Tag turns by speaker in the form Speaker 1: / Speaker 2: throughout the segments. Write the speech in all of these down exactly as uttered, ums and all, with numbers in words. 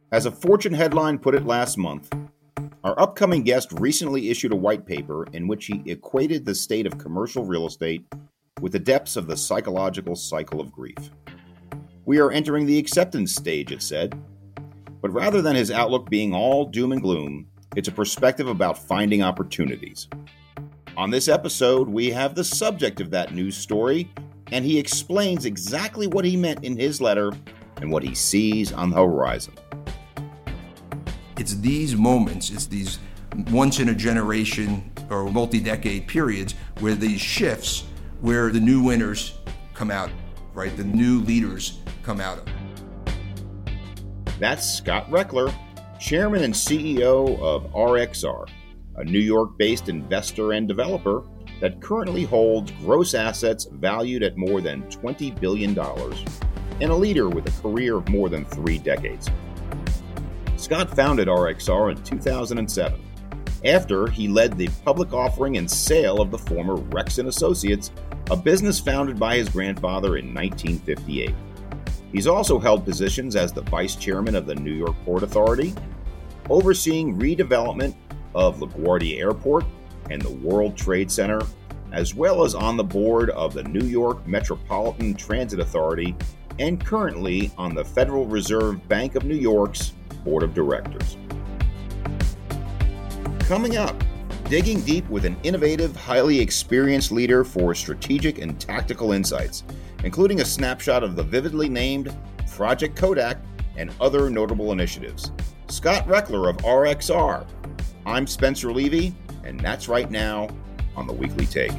Speaker 1: As a Fortune headline put it last month, our upcoming guest recently issued a white paper in which he equated the state of commercial real estate with the depths of the psychological cycle of grief. We are entering the acceptance stage, it said. But rather than his outlook being all doom and gloom, it's a perspective about finding opportunities. On this episode, we have the subject of that news story, and he explains exactly what he meant in his letter and what he sees on the horizon.
Speaker 2: It's these moments, it's these once-in-a-generation or multi-decade periods where these shifts, where the new winners come out, right? The new leaders come out of.
Speaker 1: That's Scott Rechler, Chairman and C E O of R X R, a New York-based investor and developer that currently holds gross assets valued at more than twenty billion dollars and a leader with a career of more than three decades. Scott founded R X R in two thousand seven, after he led the public offering and sale of the former Rex and Associates, a business founded by his grandfather in nineteen fifty-eight. He's also held positions as the vice chairman of the New York Port Authority, overseeing redevelopment of LaGuardia Airport and the World Trade Center, as well as on the board of the New York Metropolitan Transit Authority and currently on the Federal Reserve Bank of New York's Board of Directors. Coming up, digging deep with an innovative, highly experienced leader for strategic and tactical insights, including a snapshot of the vividly named Project Kodak and other notable initiatives. Scott Rechler of R X R. I'm Spencer Levy, and that's right now on The Weekly Take.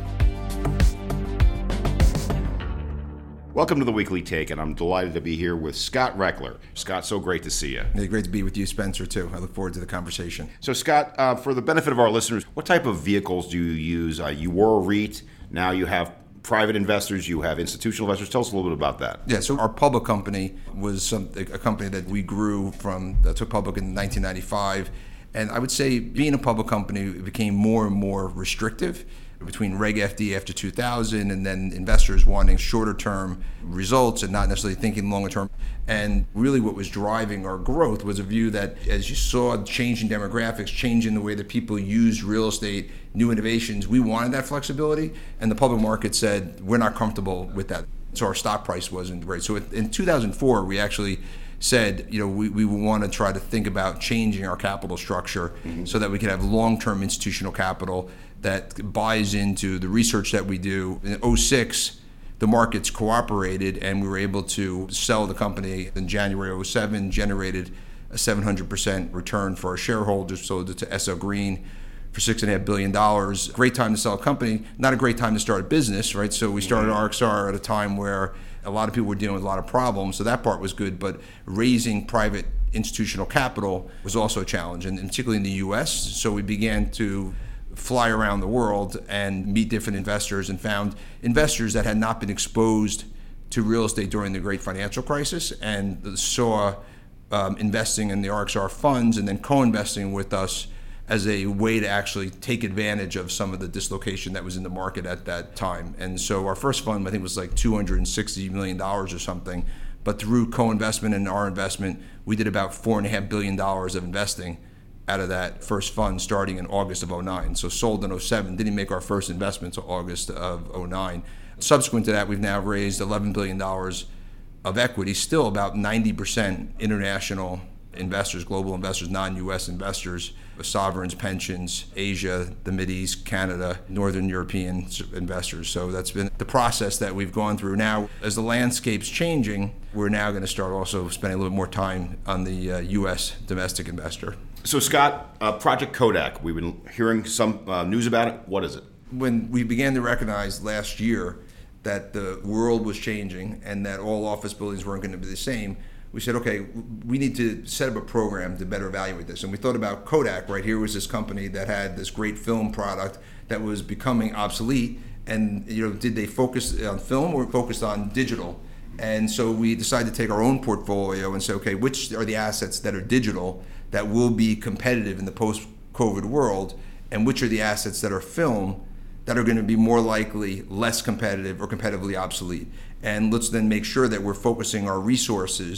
Speaker 1: Welcome to The Weekly Take, and I'm delighted to be here with Scott Rechler. Scott, so great to see you.
Speaker 2: It's great to be with you, Spencer, too. I look forward to the conversation.
Speaker 1: So, Scott, uh, for the benefit of our listeners, what type of vehicles do you use? Uh, you were a REIT, now you have private investors, you have institutional investors. Tell us a little bit about that.
Speaker 2: Yeah, so our public company was some, a company that we grew from, that took public in nineteen ninety-five. And I would say being a public company became more and more restrictive between Reg F D after two thousand and then investors wanting shorter term results and not necessarily thinking longer term. And really what was driving our growth was a view that as you saw changing demographics, changing the way that people use real estate, new innovations, we wanted that flexibility. And the public market said, we're not comfortable with that. So our stock price wasn't great. So in two thousand four, we actually said, you know, we, we want to try to think about changing our capital structure mm-hmm. so that we could have long-term institutional capital that buys into the research that we do. In oh six, the markets cooperated and we were able to sell the company in January oh seven, generated a seven hundred percent return for our shareholders, sold it to S L Green for six point five billion dollars. Great time to sell a company, not a great time to start a business, right? So we started R X R at a time where a lot of people were dealing with a lot of problems, so that part was good, but raising private institutional capital was also a challenge, and particularly in the U S. So we began to fly around the world and meet different investors and found investors that had not been exposed to real estate during the great financial crisis and saw um, investing in the R X R funds and then co-investing with us as a way to actually take advantage of some of the dislocation that was in the market at that time. And so our first fund, I think, was like two hundred sixty million dollars or something. But through co-investment and our investment, we did about four point five billion dollars of investing out of that first fund starting in August of oh nine. So sold in oh seven, didn't make our first investment until August of oh nine. Subsequent to that, we've now raised eleven billion dollars of equity, still about ninety percent international investors, global investors, non-U S investors, sovereigns, pensions, Asia, the Mideast, Canada, Northern European investors. So that's been the process that we've gone through. Now, as the landscape's changing, we're now going to start also spending a little more time on the uh, U S domestic investor.
Speaker 1: So Scott, uh, Project Kodak, we've been hearing some uh, news about it. What is it?
Speaker 2: When we began to recognize last year that the world was changing and that all office buildings weren't going to be the same, we said, okay, we need to set up a program to better evaluate this. And we thought about Kodak, right? Here was this company that had this great film product that was becoming obsolete. And, you know, did they focus on film or focused on digital? And so we decided to take our own portfolio and say, okay, which are the assets that are digital that will be competitive in the post-COVID world? And which are the assets that are film that are going to be more likely less competitive or competitively obsolete? And let's then make sure that we're focusing our resources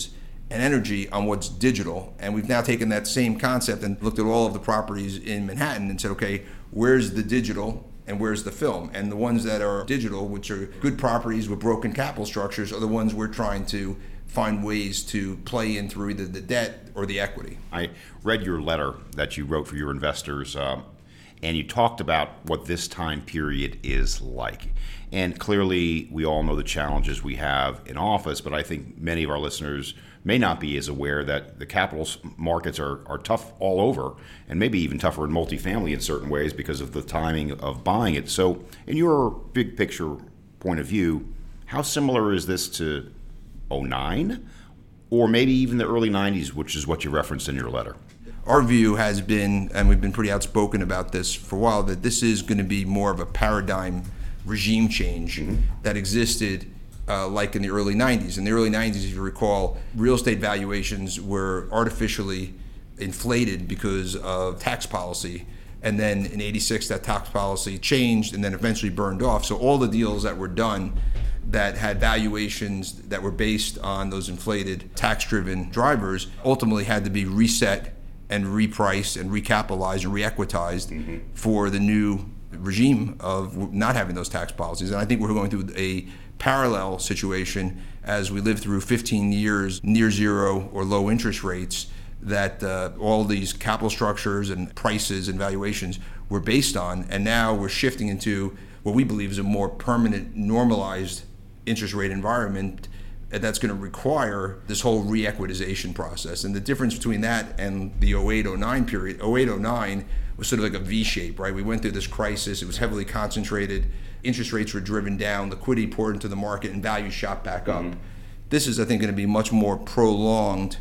Speaker 2: and energy on what's digital. And we've now taken that same concept and looked at all of the properties in Manhattan and said, okay, where's the digital and where's the film? And the ones that are digital, which are good properties with broken capital structures, are the ones we're trying to find ways to play in through either the debt or the equity.
Speaker 1: I read your letter that you wrote for your investors, um, and you talked about what this time period is like. And clearly, we all know the challenges we have in office, but I think many of our listeners may not be as aware that the capital markets are, are tough all over, and maybe even tougher in multifamily in certain ways because of the timing of buying it. So in your big picture point of view, how similar is this to oh nine, or maybe even the early nineties, which is what you referenced in your letter?
Speaker 2: Our view has been, and we've been pretty outspoken about this for a while, that this is going to be more of a paradigm regime change mm-hmm. that existed uh, like in the early nineties. In the early nineties, if you recall, real estate valuations were artificially inflated because of tax policy. And then in eighty-six, that tax policy changed and then eventually burned off. So all the deals that were done that had valuations that were based on those inflated tax-driven drivers ultimately had to be reset and repriced and recapitalized and re-equitized mm-hmm. for the new regime of not having those tax policies. And I think we're going through a parallel situation as we live through fifteen years near zero or low interest rates, that uh, all these capital structures and prices and valuations were based on. And now we're shifting into what we believe is a more permanent, normalized interest rate environment that's going to require this whole re-equitization process. And the difference between that and the oh eight oh nine period, oh eight oh nine was sort of like a V-shape, right? We went through this crisis, it was heavily concentrated, interest rates were driven down, liquidity poured into the market, and values shot back up. Mm-hmm. This is, I think, going to be much more prolonged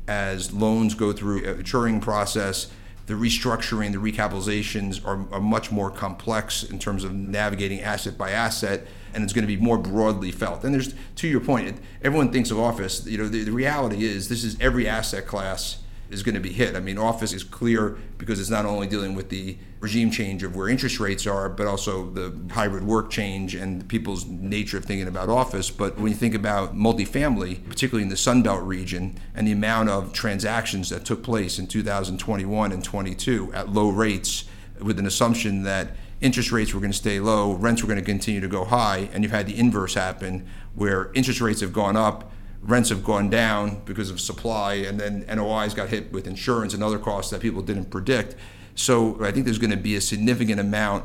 Speaker 2: as loans go through a maturing process. The restructuring, the recapitalizations are, are much more complex in terms of navigating asset by asset, and it's going to be more broadly felt. And there's, to your point, everyone thinks of office. You know, the, the reality is this is every asset class is going to be hit. I mean, office is clear because it's not only dealing with the regime change of where interest rates are, but also the hybrid work change and people's nature of thinking about office. But when you think about multifamily, particularly in the Sun Belt region, and the amount of transactions that took place in two thousand twenty-one and twenty-two at low rates, with an assumption that interest rates were going to stay low, rents were going to continue to go high, and you've had the inverse happen where interest rates have gone up, rents have gone down because of supply, and then N O Is got hit with insurance and other costs that people didn't predict. So I think there's going to be a significant amount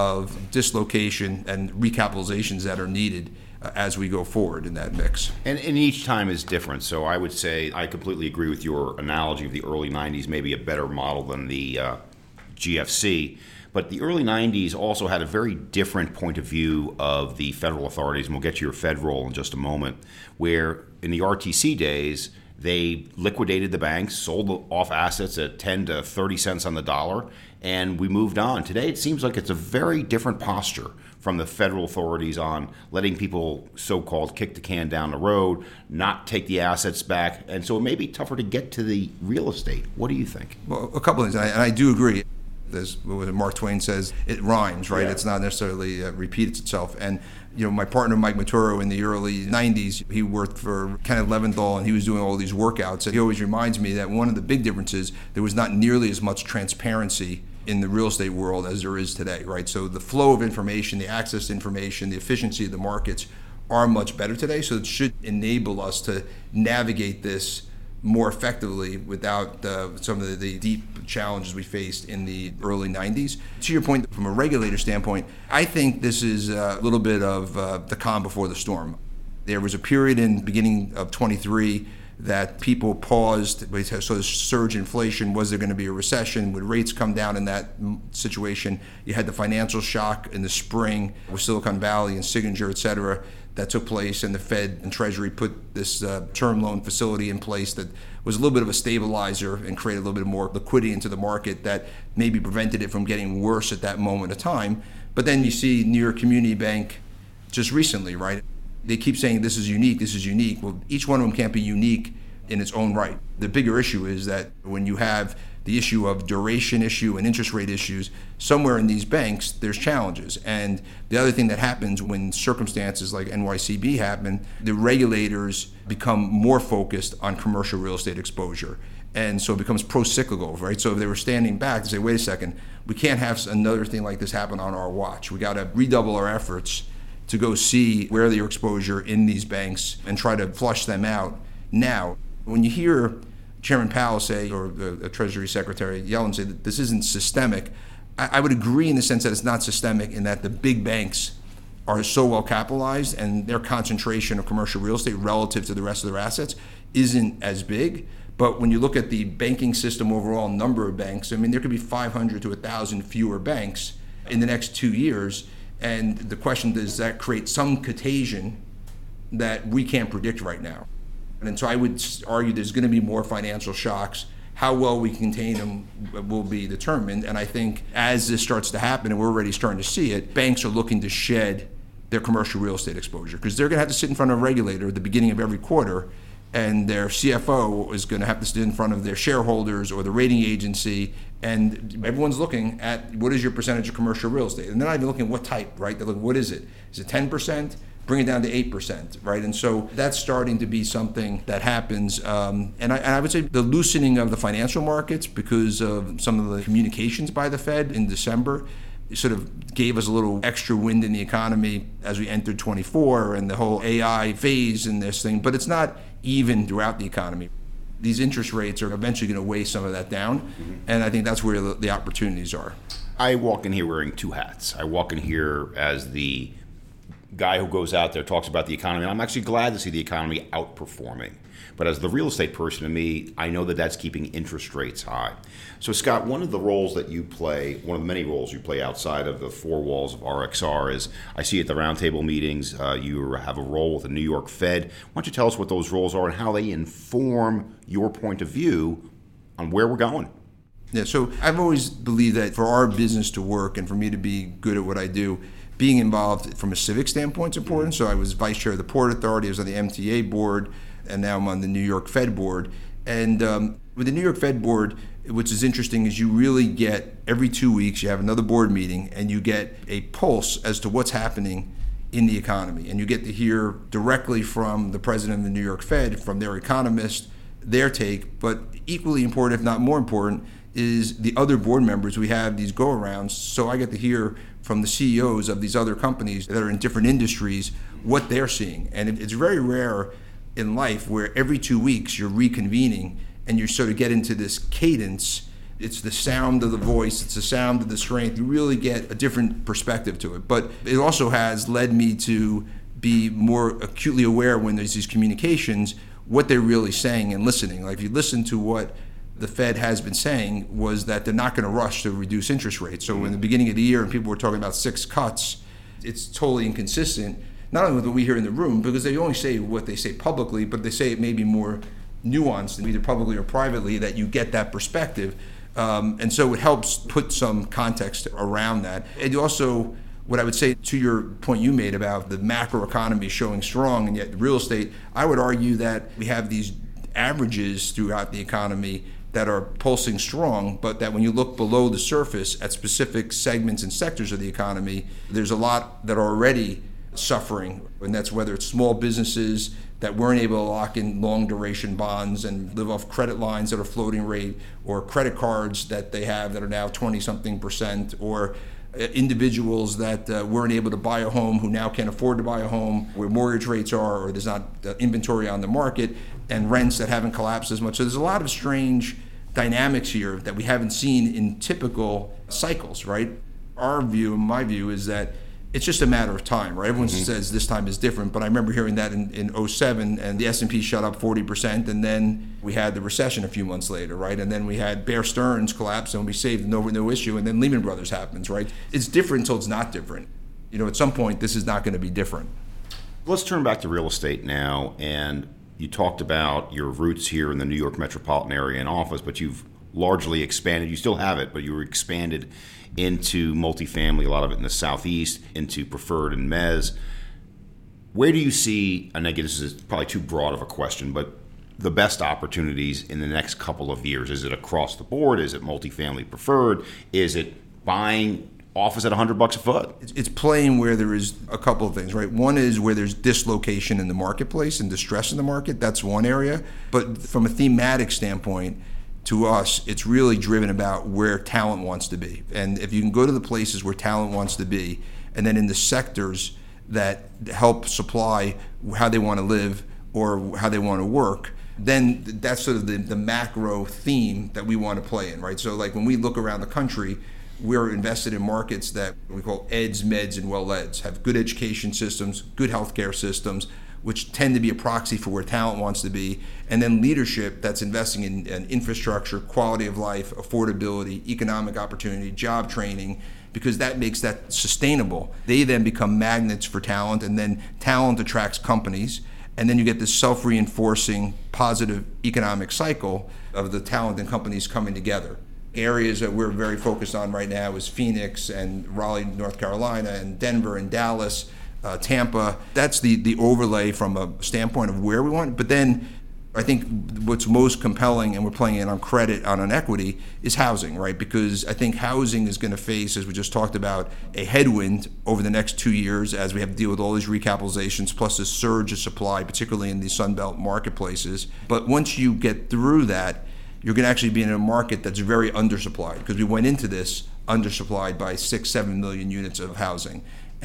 Speaker 2: of dislocation and recapitalizations that are needed uh, as we go forward in that mix.
Speaker 1: And, and each time is different. So I would say I completely agree with your analogy of the early nineties, maybe a better model than the uh, G F C. But the early nineties also had a very different point of view of the federal authorities, and we'll get to your Fed role in just a moment, where in the R T C days, they liquidated the banks, sold off assets at ten to thirty cents on the dollar, and we moved on. Today, it seems like it's a very different posture from the federal authorities on letting people so-called kick the can down the road, not take the assets back, and so it may be tougher to get to the real estate. What do you think?
Speaker 2: Well, a couple of things, and I, and I do agree. As Mark Twain says, it rhymes, right? Yeah. It's not necessarily uh, repeats itself. And you know, my partner Mike Maturo in the early nineties, he worked for Kenneth Leventhal, and he was doing all these workouts. And he always reminds me that one of the big differences, there was not nearly as much transparency in the real estate world as there is today, right? So the flow of information, the access to information, the efficiency of the markets are much better today. So it should enable us to navigate this more effectively without uh, some of the, the deep challenges we faced in the early nineties. To your point, from a regulator standpoint, I think this is a little bit of uh, the calm before the storm. There was a period in the beginning of twenty-three that people paused. So the surge in inflation, was there going to be a recession? Would rates come down in that situation? You had the financial shock in the spring with Silicon Valley and Signature, et cetera, that took place, and the Fed and Treasury put this uh, term loan facility in place that was a little bit of a stabilizer and created a little bit more liquidity into the market that maybe prevented it from getting worse at that moment of time. But then you see New York Community Bank just recently, right? They keep saying this is unique, this is unique. Well, each one of them can't be unique in its own right. The bigger issue is that when you have the issue of duration issue and interest rate issues, somewhere in these banks, there's challenges. And the other thing that happens when circumstances like N Y C B happen, the regulators become more focused on commercial real estate exposure. And so it becomes pro-cyclical, right? So if they were standing back, they say, wait a second, we can't have another thing like this happen on our watch. We got to redouble our efforts to go see where their exposure in these banks and try to flush them out now. When you hear Chairman Powell say, or the Treasury Secretary Yellen say that this isn't systemic, I, I would agree in the sense that it's not systemic in that the big banks are so well capitalized and their concentration of commercial real estate relative to the rest of their assets isn't as big. But when you look at the banking system overall, number of banks, I mean, there could be five hundred to one thousand fewer banks in the next two years. And the question, does that create some contagion that we can't predict right now? And so I would argue there's going to be more financial shocks. How well we contain them will be determined. And I think as this starts to happen, and we're already starting to see it, banks are looking to shed their commercial real estate exposure because they're going to have to sit in front of a regulator at the beginning of every quarter, and their C F O is going to have to sit in front of their shareholders or the rating agency, and everyone's looking at what is your percentage of commercial real estate. And they're not even looking at what type, right? They're looking, what is it? Is it ten percent? Bring it down to eight percent, right? And so that's starting to be something that happens. Um, and, I, and I would say the loosening of the financial markets because of some of the communications by the Fed in December sort of gave us a little extra wind in the economy as we entered twenty-four and the whole A I phase in this thing. But it's not even throughout the economy. These interest rates are eventually going to weigh some of that down. Mm-hmm. And I think that's where the, the opportunities are.
Speaker 1: I walk in here wearing two hats. I walk in here as the guy who goes out there, talks about the economy, and I'm actually glad to see the economy outperforming. But as the real estate person to me, I know that that's keeping interest rates high. So Scott, one of the roles that you play, one of the many roles you play outside of the four walls of R X R is, I see at the roundtable meetings, uh, you have a role with the New York Fed. Why don't you tell us what those roles are and how they inform your point of view on where we're going?
Speaker 2: Yeah, so I've always believed that for our business to work and for me to be good at what I do, being involved from a civic standpoint is important. So I was vice chair of the Port Authority, I was on the M T A board, and now I'm on the New York Fed board. And um, with the New York Fed board, which is interesting, is you really get, every two weeks, you have another board meeting, and you get a pulse as to what's happening in the economy. And you get to hear directly from the president of the New York Fed, from their economist, their take. But equally important, if not more important, is the other board members. We have these go-arounds, so I get to hear from the C E Os of these other companies that are in different industries what they're seeing. And it's very rare in life where every two weeks you're reconvening and you sort of get into this cadence. It's the sound of the voice, it's the sound of the strength. You really get a different perspective to it. But it also has led me to be more acutely aware when there's these communications, what they're really saying and listening. Like if you listen to what the Fed has been saying was that they're not going to rush to reduce interest rates. So in the beginning of the year, and people were talking about six cuts, it's totally inconsistent, not only with what we hear in the room, because they only say what they say publicly, but they say it may be more nuanced, either publicly or privately, that you get that perspective. Um, and so it helps put some context around that. And also, what I would say to your point you made about the macro economy showing strong and yet real estate, I would argue that we have these averages throughout the economy that are pulsing strong, but that when you look below the surface at specific segments and sectors of the economy, there's a lot that are already suffering. And that's whether it's small businesses that weren't able to lock in long duration bonds and live off credit lines that are floating rate, or credit cards that they have that are now twenty something percent, or individuals that uh, weren't able to buy a home who now can't afford to buy a home, where mortgage rates are, or there's not uh, inventory on the market, and rents that haven't collapsed as much. So there's a lot of strange dynamics here that we haven't seen in typical cycles, right? Our view, my view, is that it's just a matter of time, right? Everyone mm-hmm. says this time is different, but I remember hearing that in, in oh seven, and the S and P shot up forty percent, and then we had the recession a few months later, right? And then we had Bear Stearns collapse, and we saved no, no issue, and then Lehman Brothers happens, right? It's different until it's not different. You know, at some point, this is not going to be different.
Speaker 1: Let's turn back to real estate now, and you talked about your roots here in the New York metropolitan area in office, but you've largely expanded. You still have it, but you were expanded into multifamily, a lot of it in the Southeast, into preferred and mezz. Where do you see, and again, this is probably too broad of a question, but the best opportunities in the next couple of years? Is it across the board? Is it multifamily preferred? Is it buying office at one hundred bucks a foot?
Speaker 2: It's playing where there is a couple of things, right? One is where there's dislocation in the marketplace and distress in the market. That's one area. But from a thematic standpoint, to us, it's really driven about where talent wants to be. And if you can go to the places where talent wants to be, and then in the sectors that help supply how they want to live or how they want to work, then that's sort of the, the macro theme that we want to play in, right? So like when we look around the country, we're invested in markets that we call eds, meds, and well-eds, have good education systems, good healthcare systems, which tend to be a proxy for where talent wants to be, and then leadership that's investing in, in infrastructure, quality of life, affordability, economic opportunity, job training, because that makes that sustainable. They then become magnets for talent, and then talent attracts companies, and then you get this self-reinforcing positive economic cycle of the talent and companies coming together. Areas that we're very focused on right now is Phoenix and Raleigh, North Carolina, and Denver and Dallas, uh, Tampa. That's the, the overlay from a standpoint of where we want. But then I think what's most compelling, and we're playing it on credit, on an equity, is housing, right? Because I think housing is going to face, as we just talked about, a headwind over the next two years as we have to deal with all these recapitalizations, plus this surge of supply, particularly in the Sunbelt marketplaces. But once you get through that, you're going to actually be in a market that's very undersupplied, because we went into this undersupplied by six, seven million units of housing.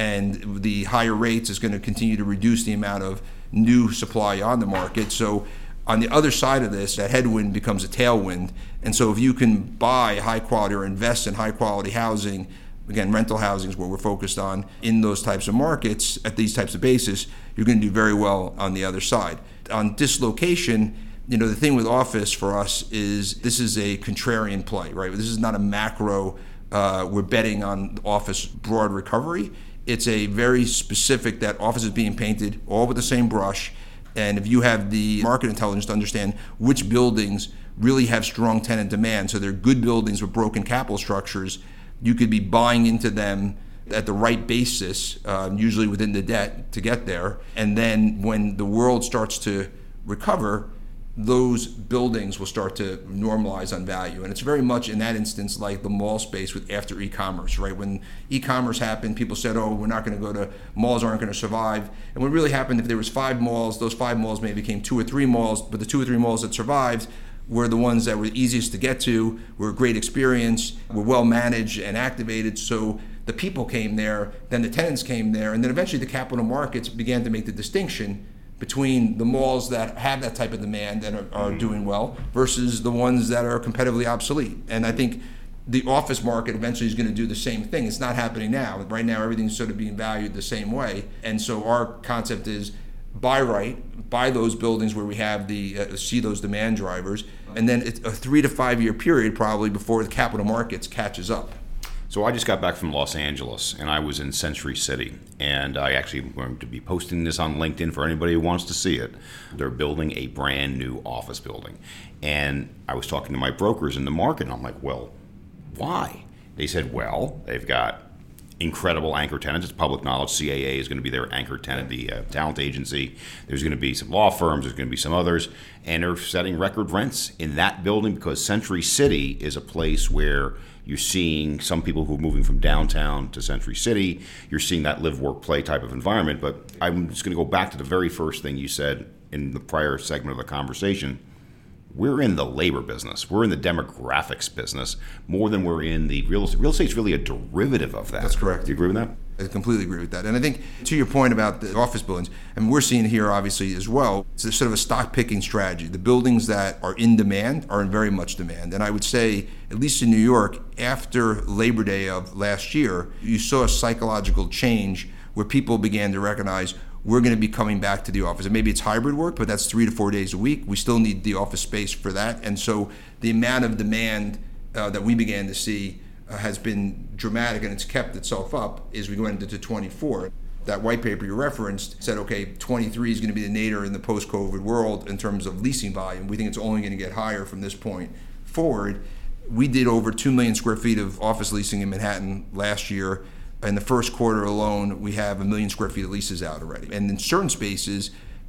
Speaker 2: And the higher rates is going to continue to reduce the amount of new supply on the market. So on the other side of this, that headwind becomes a tailwind. And so if you can buy high quality or invest in high quality housing, again, rental housing is what we're focused on, in those types of markets, at these types of bases, you're going to do very well on the other side. On dislocation, you know, the thing with office for us is this is a contrarian play, right? This is not a macro, uh, we're betting on office broad recovery. It's a very specific that office is being painted all with the same brush. And if you have the market intelligence to understand which buildings really have strong tenant demand, so they're good buildings with broken capital structures, you could be buying into them at the right basis, uh, usually within the debt to get there. And then when the world starts to recover, those buildings will start to normalize on value. And it's very much in that instance like the mall space with after e-commerce, right? When e-commerce happened, people said, oh, we're not going to go to, malls aren't going to survive. And what really happened, if there was five malls, those five malls maybe became two or three malls, but the two or three malls that survived were the ones that were easiest to get to, were a great experience, were well managed and activated. So the people came there, then the tenants came there, and then eventually the capital markets began to make the distinction between the malls that have that type of demand and are, are doing well versus the ones that are competitively obsolete. And I think the office market eventually is going to do the same thing. It's not happening now. Right now, everything's sort of being valued the same way. And so our concept is buy right, buy those buildings where we have the, uh, see those demand drivers, and then it's a three to five year period probably before the capital markets catches up.
Speaker 1: So I just got back from Los Angeles, and I was in Century City, and I actually am going to be posting this on LinkedIn for anybody who wants to see it. They're building a brand new office building, and I was talking to my brokers in the market, and I'm like, well, why? They said, well, they've got incredible anchor tenants. It's public knowledge. C A A is going to be their anchor tenant, the uh, talent agency. There's going to be some law firms. There's going to be some others. And they're setting record rents in that building because Century City is a place where you're seeing some people who are moving from downtown to Century City. You're seeing that live, work, play type of environment. But I'm just going to go back to the very first thing you said in the prior segment of the conversation. We're in the labor business. We're in the demographics business more than we're in the real estate. Real estate's really a derivative of that.
Speaker 2: That's correct.
Speaker 1: Do you agree with that?
Speaker 2: I completely agree with that. And I think to your point about the office buildings, and we're seeing here obviously as well, it's a sort of a stock picking strategy. The buildings that are in demand are in very much demand. And I would say, at least in New York, after Labor Day of last year, you saw a psychological change where people began to recognize we're going to be coming back to the office. And maybe it's hybrid work, but that's three to four days a week. We still need the office space for that. And so the amount of demand uh, that we began to see uh, has been dramatic, and it's kept itself up as we go into twenty-four. That white paper you referenced said, okay, twenty-three is going to be the nadir in the post-COVID world in terms of leasing volume. We think it's only going to get higher from this point forward. We did over two million square feet of office leasing in Manhattan last year. In the first quarter alone, we have a million square feet of leases out already. And in certain spaces,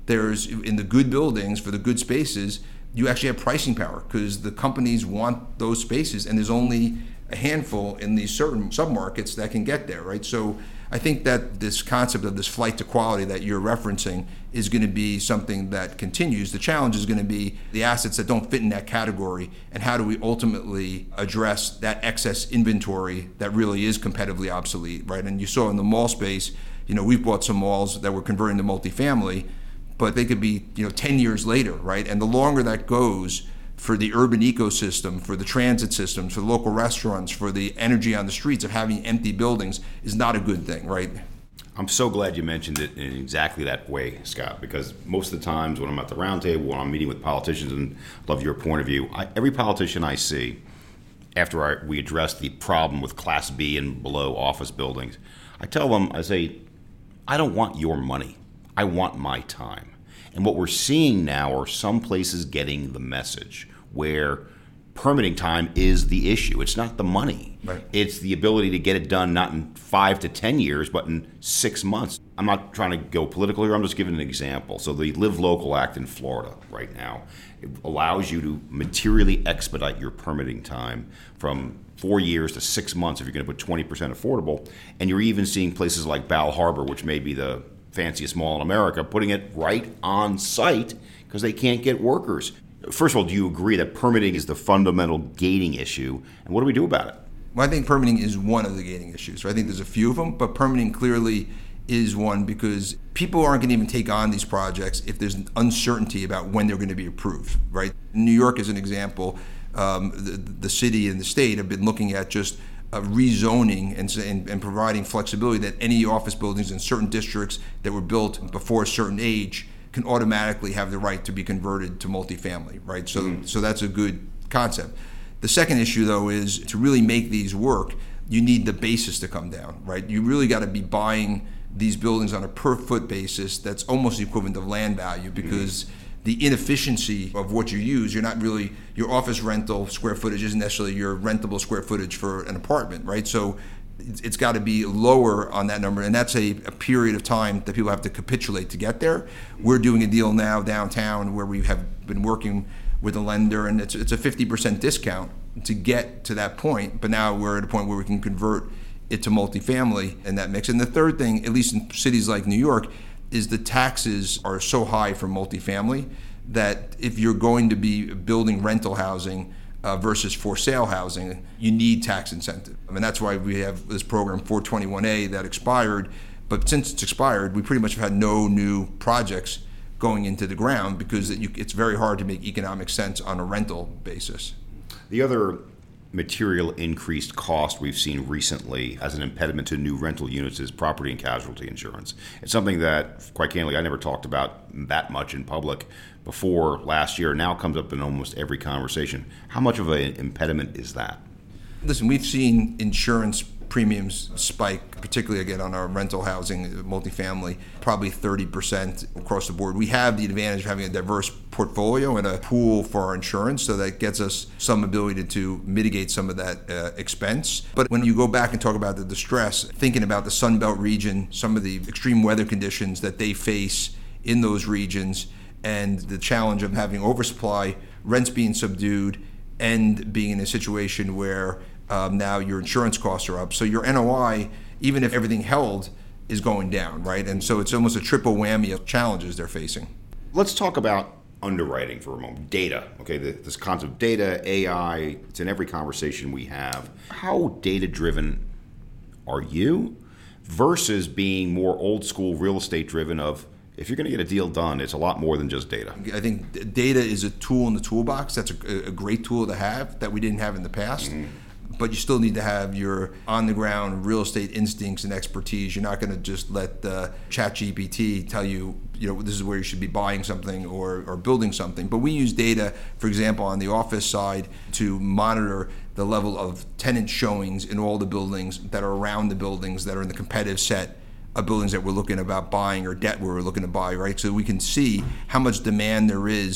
Speaker 2: there's in the good buildings for the good spaces, you actually have pricing power because the companies want those spaces, and there's only a handful in these certain submarkets that can get there, right? So I think that this concept of this flight to quality that you're referencing is going to be something that continues. The challenge is going to be the assets that don't fit in that category, and how do we ultimately address that excess inventory that really is competitively obsolete, right? And you saw in the mall space, you know, we've bought some malls that we're converting to multifamily, but they could be, you know, ten years later, right? And the longer that goes for the urban ecosystem, for the transit systems, for the local restaurants, for the energy on the streets of having empty buildings is not a good thing, right?
Speaker 1: I'm so glad you mentioned it in exactly that way, Scott, because most of the times when I'm at the round table, when I'm meeting with politicians, and love your point of view, I, every politician I see, after I, we address the problem with Class B and below office buildings, I tell them, I say, I don't want your money. I want my time. And what we're seeing now are some places getting the message where permitting time is the issue. It's not the money.
Speaker 2: Right.
Speaker 1: It's the ability to get it done not in five to ten years, but in six months. I'm not trying to go political here. I'm just giving an example. So the Live Local Act in Florida right now, it allows you to materially expedite your permitting time from four years to six months if you're going to put twenty percent affordable. And you're even seeing places like Bal Harbour, which may be the fanciest mall in America, putting it right on site because they can't get workers. First of all, do you agree that permitting is the fundamental gating issue, and what do we do about it?
Speaker 2: Well, I think permitting is one of the gating issues. Right? I think there's a few of them, but permitting clearly is one because people aren't going to even take on these projects if there's an uncertainty about when they're going to be approved. Right? New York is an example. Um, the, the city and the state have been looking at just Uh, rezoning and, and, and providing flexibility that any office buildings in certain districts that were built before a certain age can automatically have the right to be converted to multifamily, right? So, mm-hmm. so that's a good concept. The second issue, though, is to really make these work, you need the basis to come down, right? You really got to be buying these buildings on a per foot basis that's almost the equivalent of land value because mm-hmm. the inefficiency of what you use, you're not really, your office rental square footage isn't necessarily your rentable square footage for an apartment, right? So it's, it's got to be lower on that number, and that's a, a period of time that people have to capitulate to get there. We're doing a deal now downtown where we have been working with a lender, and it's, it's a fifty percent discount to get to that point, but now we're at a point where we can convert it to multifamily in that mix. And the third thing, at least in cities like New York, is the taxes are so high for multifamily that if you're going to be building rental housing uh, versus for sale housing, you need tax incentive. I mean, that's why we have this program four twenty-one A that expired, but since it's expired, we pretty much have had no new projects going into the ground because it, you, it's very hard to make economic sense on a rental basis.
Speaker 1: The other material increased cost we've seen recently as an impediment to new rental units is property and casualty insurance. It's something that, quite candidly, I never talked about that much in public before last year. Now comes up in almost every conversation. How much of an impediment is that?
Speaker 2: Listen, we've seen insurance premiums spike, particularly again on our rental housing, multifamily, probably thirty percent across the board. We have the advantage of having a diverse portfolio and a pool for our insurance, so that gets us some ability to mitigate some of that uh, expense. But when you go back and talk about the distress, thinking about the Sun Belt region, some of the extreme weather conditions that they face in those regions, and the challenge of having oversupply, rents being subdued, and being in a situation where Um, now your insurance costs are up. So your N O I, even if everything held, is going down, right? And so it's almost a triple whammy of challenges they're facing.
Speaker 1: Let's talk about underwriting for a moment. Data, okay, the, this concept of data, A I, it's in every conversation we have. How data-driven are you versus being more old school real estate driven of, if you're going to get a deal done, it's a lot more than just data?
Speaker 2: I think data is a tool in the toolbox. That's a, a great tool to have that we didn't have in the past. Mm-hmm. But you still need to have your on-the-ground real estate instincts and expertise. You're not going to just let uh, ChatGPT tell you, you know, this is where you should be buying something or, or building something. But we use data, for example, on the office side to monitor the level of tenant showings in all the buildings that are around the buildings that are in the competitive set of buildings that we're looking about buying or debt we're looking to buy, right? So we can see how much demand there is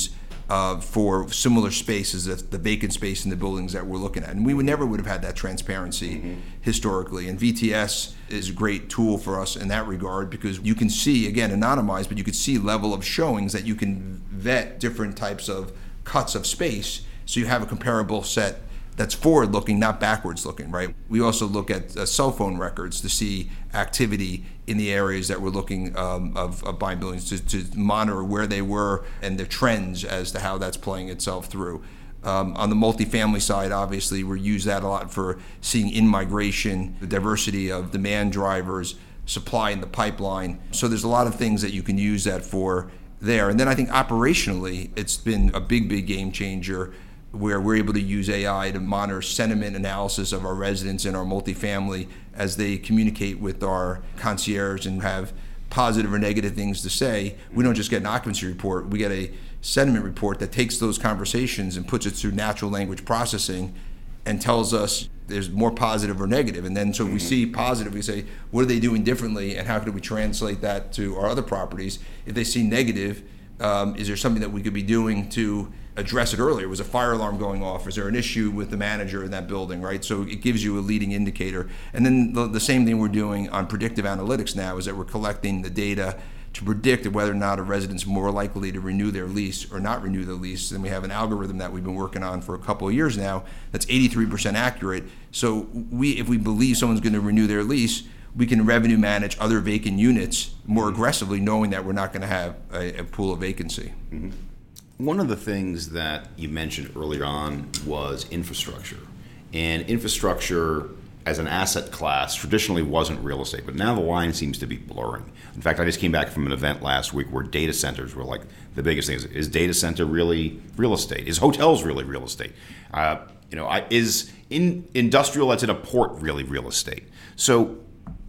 Speaker 2: uh, for similar spaces, that's the vacant space in the buildings that we're looking at. And we would never would have had that transparency mm-hmm. historically. And V T S is a great tool for us in that regard because you can see, again, anonymized, but you can see level of showings that you can vet different types of cuts of space so you have a comparable set that's forward-looking, not backwards-looking, right? We also look at uh, cell phone records to see activity in the areas that we're looking um, of, of buying buildings to, to monitor where they were and the trends as to how that's playing itself through. Um, on the multifamily side, obviously, we use that a lot for seeing in-migration, the diversity of demand drivers, supply in the pipeline. So there's a lot of things that you can use that for there. And then I think operationally, it's been a big, big game changer where we're able to use A I to monitor sentiment analysis of our residents in our multifamily as they communicate with our concierge and have positive or negative things to say. We don't just get an occupancy report, we get a sentiment report that takes those conversations and puts it through natural language processing and tells us there's more positive or negative. And then so if we see positive, we say, what are they doing differently and how can we translate that to our other properties? If they see negative, um, is there something that we could be doing to address it earlier? Was a fire alarm going off? Is there an issue with the manager in that building, right? So it gives you a leading indicator. And then the, the same thing we're doing on predictive analytics now is that we're collecting the data to predict whether or not a resident's more likely to renew their lease or not renew the lease. And we have an algorithm that we've been working on for a couple of years now that's eighty-three percent accurate. So we, if we believe someone's going to renew their lease, we can revenue manage other vacant units more aggressively, knowing that we're not going to have a, a pool of vacancy.
Speaker 1: Mm-hmm. One of the things that you mentioned earlier on was infrastructure. And infrastructure as an asset class traditionally wasn't real estate, but now the line seems to be blurring. In fact, I just came back from an event last week where data centers were like the biggest thing. Is, is data center really real estate? Is hotels really real estate? Uh, you know, I, is in industrial that's in a port really real estate? So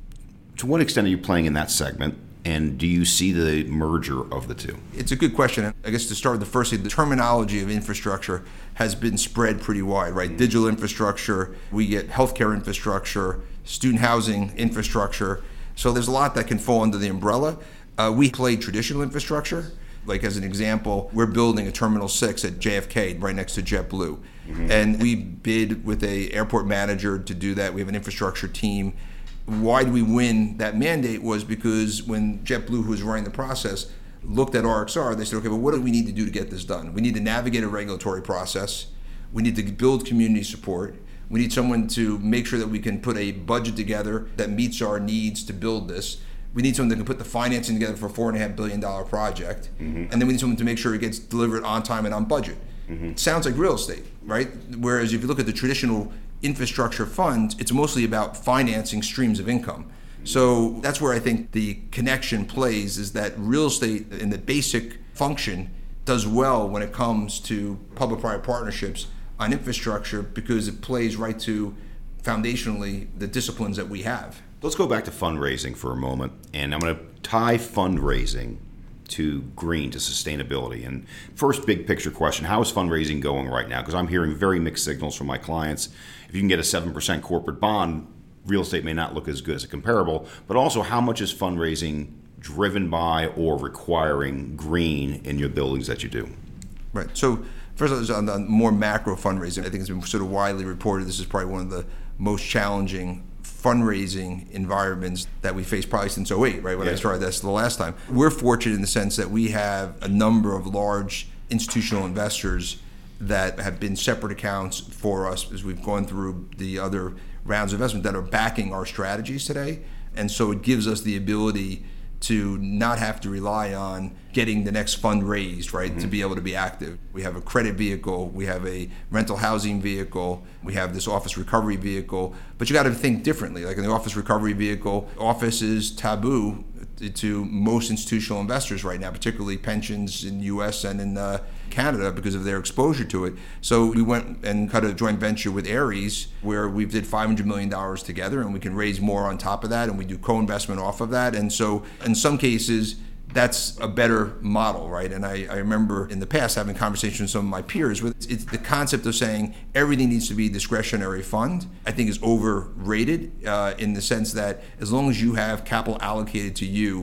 Speaker 1: to what extent are you playing in that segment? And do you see the merger of the two?
Speaker 2: It's a good question. I guess to start with the first thing, the terminology of infrastructure has been spread pretty wide, right? Mm-hmm. Digital infrastructure, we get healthcare infrastructure, student housing infrastructure. So there's a lot that can fall under the umbrella. Uh, we play traditional infrastructure. Like as an example, we're building a Terminal six at J F K right next to JetBlue. Mm-hmm. And we bid with a airport manager to do that. We have an infrastructure team. Why did we win that mandate was because when JetBlue, who was running the process, looked at R X R, they said, okay, well, what do we need to do to get this done? We need to navigate a regulatory process. We need to build community support. We need someone to make sure that we can put a budget together that meets our needs to build this. We need someone that can put the financing together for a four and a half billion dollar project. Mm-hmm. And then we need someone to make sure it gets delivered on time and on budget. Mm-hmm. It sounds like real estate, right? Whereas if you look at the traditional infrastructure funds, it's mostly about financing streams of income. So that's where I think the connection plays, is that real estate in the basic function does well when it comes to public-private partnerships on infrastructure because it plays right to foundationally the disciplines that we have.
Speaker 1: Let's go back to fundraising for a moment, and I'm going to tie fundraising to green, to sustainability. And first big picture question, how is fundraising going right now? Because I'm hearing very mixed signals from my clients. If you can get a seven percent corporate bond, real estate may not look as good as a comparable, but also how much is fundraising driven by or requiring green in your buildings that you do?
Speaker 2: Right, so first on the more macro fundraising, I think it's been sort of widely reported, this is probably one of the most challenging fundraising environments that we faced probably since oh eight, right, when yeah. I started this the last time. We're fortunate in the sense that we have a number of large institutional investors that have been separate accounts for us as we've gone through the other rounds of investment that are backing our strategies today. And so it gives us the ability to not have to rely on getting the next fund raised, right, mm-hmm. to be able to be active. We have a credit vehicle, we have a rental housing vehicle, we have this office recovery vehicle, but you got to think differently. Like in the office recovery vehicle, office is taboo to most institutional investors right now, particularly pensions in the U S and in uh, Canada because of their exposure to it. So we went and cut a joint venture with Ares where we did five hundred million dollars together, and we can raise more on top of that, and we do co-investment off of that. And so in some cases, that's a better model, right? And I, I remember in the past having conversations with some of my peers with it's the concept of saying everything needs to be discretionary fund, I think is overrated uh, in the sense that as long as you have capital allocated to you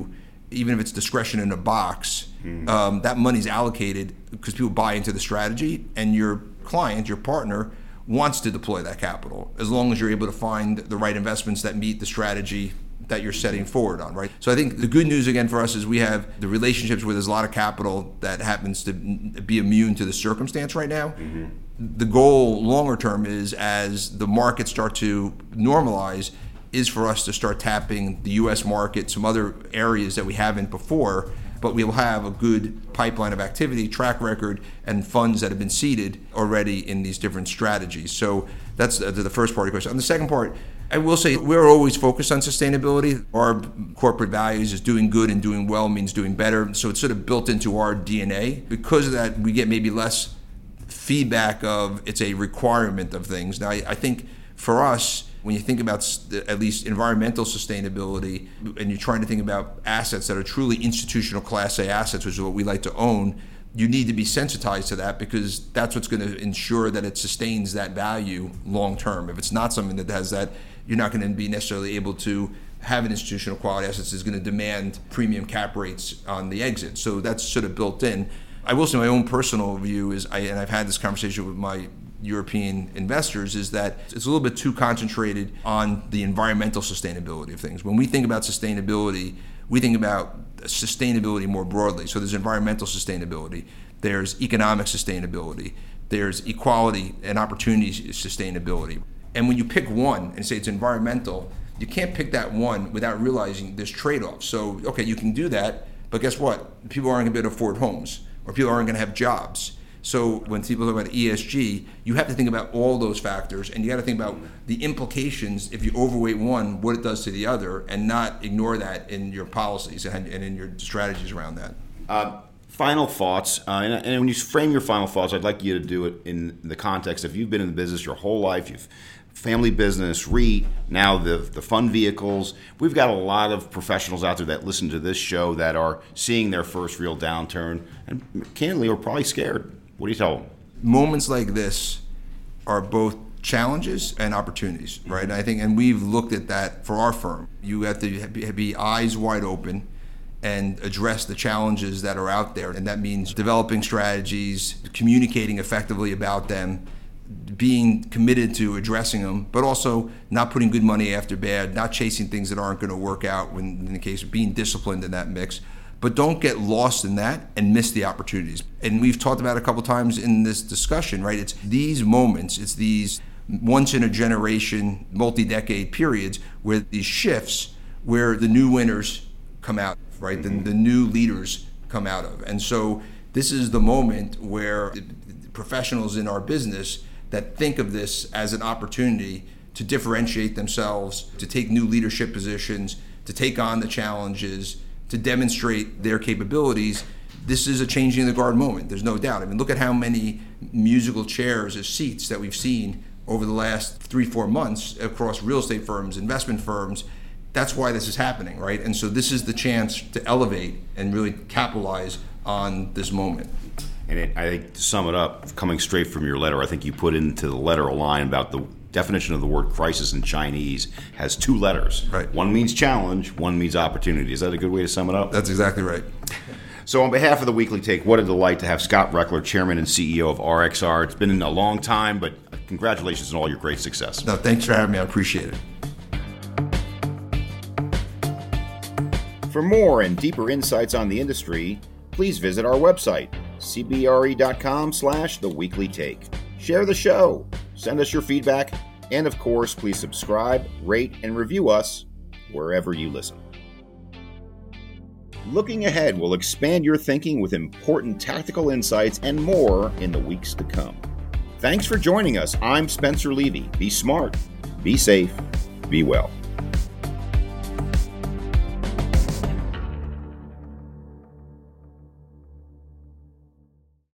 Speaker 2: even if it's discretion in a box, mm. um, that money's allocated because people buy into the strategy, and your client, your partner, wants to deploy that capital as long as you're able to find the right investments that meet the strategy that you're setting forward on, right? So I think the good news again for us is we have the relationships where there's a lot of capital that happens to be immune to the circumstance right now. Mm-hmm. The goal longer term is, as the markets start to normalize, is for us to start tapping the U S market, some other areas that we haven't before, but we'll have a good pipeline of activity, track record, and funds that have been seeded already in these different strategies. So that's the first part of the question. On the second part, I will say we're always focused on sustainability. Our corporate values is doing good, and doing well means doing better. So it's sort of built into our D N A. Because of that, we get maybe less feedback of it's a requirement of things. Now, I, I think for us, when you think about at least environmental sustainability, and you're trying to think about assets that are truly institutional Class A assets, which is what we like to own, you need to be sensitized to that, because that's what's going to ensure that it sustains that value long term. If it's not something that has that, you're not going to be necessarily able to have an institutional quality assets is going to demand premium cap rates on the exit. So that's sort of built in. I will say my own personal view is, I, and I've had this conversation with my European investors, is that it's a little bit too concentrated on the environmental sustainability of things. When we think about sustainability, we think about sustainability more broadly. So there's environmental sustainability, there's economic sustainability, there's equality and opportunity sustainability. And when you pick one and say it's environmental, you can't pick that one without realizing there's trade-offs. So, okay, you can do that, but guess what? People aren't going to be able to afford homes, or people aren't going to have jobs. So when people talk about E S G, you have to think about all those factors, and you got to think about the implications if you overweight one, what it does to the other, and not ignore that in your policies and, and in your strategies around that.
Speaker 1: Uh, final thoughts, uh, and, and when you frame your final thoughts, I'd like you to do it in the context of you've been in the business your whole life, you've family business, REIT, now the the fund vehicles. We've got a lot of professionals out there that listen to this show that are seeing their first real downturn, and candidly are probably scared. What do you tell them?
Speaker 2: Moments like this are both challenges and opportunities, right? And I think, and we've looked at that for our firm. You have to be eyes wide open and address the challenges that are out there. And that means developing strategies, communicating effectively about them, being committed to addressing them, but also not putting good money after bad, not chasing things that aren't going to work out, when in the case of being disciplined in that mix. But don't get lost in that and miss the opportunities. And we've talked about it a couple times in this discussion, right? It's these moments, it's these once in a generation, multi-decade periods where these shifts, where the new winners come out, right? Mm-hmm. The, the new leaders come out of. And so this is the moment where professionals in our business that think of this as an opportunity to differentiate themselves, to take new leadership positions, to take on the challenges, to demonstrate their capabilities. This is a changing the guard moment, there's no doubt. I mean, look at how many musical chairs as seats that we've seen over the last three, four months across real estate firms, investment firms. That's why this is happening, right? And so this is the chance to elevate and really capitalize on this moment.
Speaker 1: And it, I think to sum it up, coming straight from your letter, I think you put into the letter a line about the definition of the word crisis in Chinese has two letters.
Speaker 2: Right.
Speaker 1: One means challenge, one means opportunity. Is that a good way to sum it up?
Speaker 2: That's exactly right.
Speaker 1: So on behalf of the Weekly Take, what a delight to have Scott Rechler, Chairman and C E O of R X R. It's been a long time, but congratulations on all your great success.
Speaker 2: No, thanks for having me. I appreciate it.
Speaker 1: For more and deeper insights on the industry, please visit our website, cbre.com slash the weekly take. Share the show, send us your feedback, and of course, please subscribe, rate, and review us wherever you listen. Looking ahead will expand your thinking with important tactical insights and more in the weeks to come. Thanks for joining us. I'm Spencer Levy. Be smart, be safe, be well.